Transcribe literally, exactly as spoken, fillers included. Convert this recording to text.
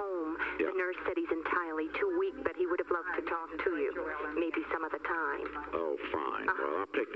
home. Yeah. The nurse said he's entirely too weak, but he would have loved to talk to you. Maybe some other time. Oh, fine. Uh-huh. Well, I'll pick